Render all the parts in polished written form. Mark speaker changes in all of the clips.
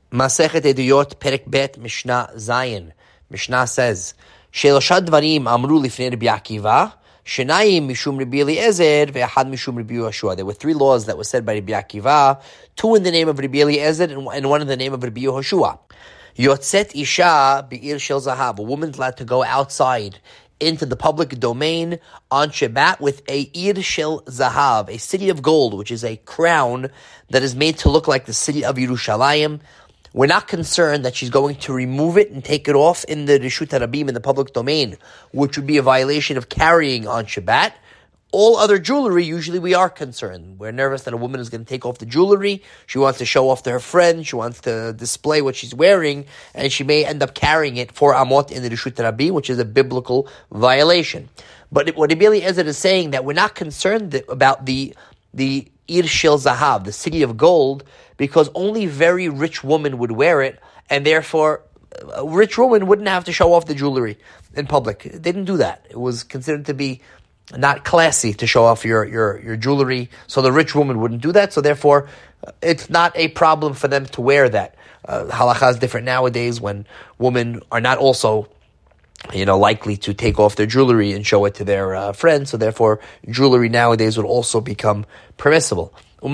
Speaker 1: Masechet Eduyot Perek Bet Mishnah Zayin. Mishnah says, Shelosha Dvarim Amru Lifnei Rabbi Akiva, Shenayim Mishum Rabbi Eliezer, Ve'achad Mishum Rabbi Yehoshua. There were 3 laws that were said by Rabbi Akiva, 2 in the name of Rabbi Eliezer and 1 in the name of Rabbi Yehoshua. Yotzet Isha Be'ir Shel Zahav. A woman's allowed to go outside into the public domain on Shabbat with a Ir Shel Zahav, a city of gold, which is a crown that is made to look like the city of Yerushalayim. We're not concerned that she's going to remove it and take it off in the Reshut HaRabim, in the public domain, which would be a violation of carrying on Shabbat. All other jewelry, usually we are concerned. We're nervous that a woman is going to take off the jewelry. She wants to show off to her friend. She wants to display what she's wearing, and she may end up carrying it for Amot in the Reshut HaRabim, which is a biblical violation. But what Rabbi Eliezer is saying, that we're not concerned about the Ir Shel Zahav, the city of gold, because only very rich women would wear it, and therefore a rich woman wouldn't have to show off the jewelry in public. They didn't do that. It was considered to be not classy to show off your jewelry, so the rich woman wouldn't do that, so therefore it's not a problem for them to wear that. Halakha is different nowadays when women are not also likely to take off their jewelry and show it to their friends, so therefore jewelry nowadays would also become permissible. He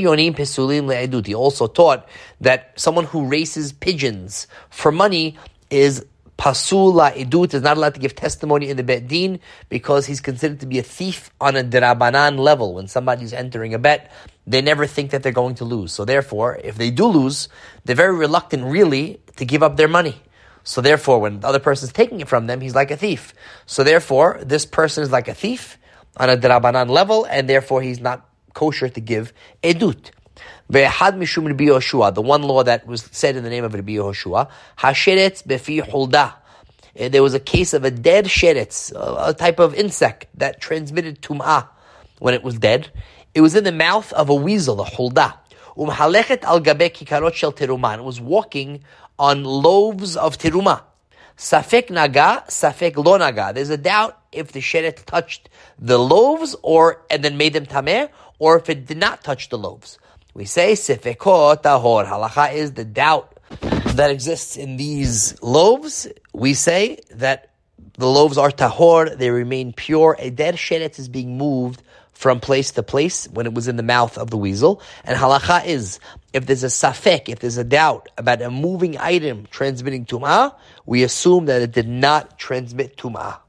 Speaker 1: also taught that someone who races pigeons for money is pasul la'idut, is not allowed to give testimony in the bet din, because he's considered to be a thief on a drabanan level. When somebody's entering a bet, they never think that they're going to lose. So therefore, if they do lose, they're very reluctant really to give up their money. So therefore, when the other person's taking it from them, he's like a thief. So therefore, this person is like a thief on a drabanan level, and therefore he's not kosher to give edut. Ve'ehad mishum Rabbi Yehoshua, the one law that was said in the name of Rabbi Yehoshua, hasheretz befi hulda. There was a case of a dead sheretz, a type of insect that transmitted tum'ah when it was dead. It was in the mouth of a weasel, the hulda. Umhalechet al gabe kikarot shel teruma. It was walking on loaves of teruma. Safek naga, safek lo naga. There's a doubt if the sheretz touched the loaves and then made them tameh, or if it did not touch the loaves. We say sefekot tahor. Halacha is the doubt that exists in these loaves. We say that the loaves are tahor, they remain pure. A dead sheretz is being moved from place to place when it was in the mouth of the weasel. And halacha is, if there's a safek, if there's a doubt about a moving item transmitting tum'ah, we assume that it did not transmit tum'ah.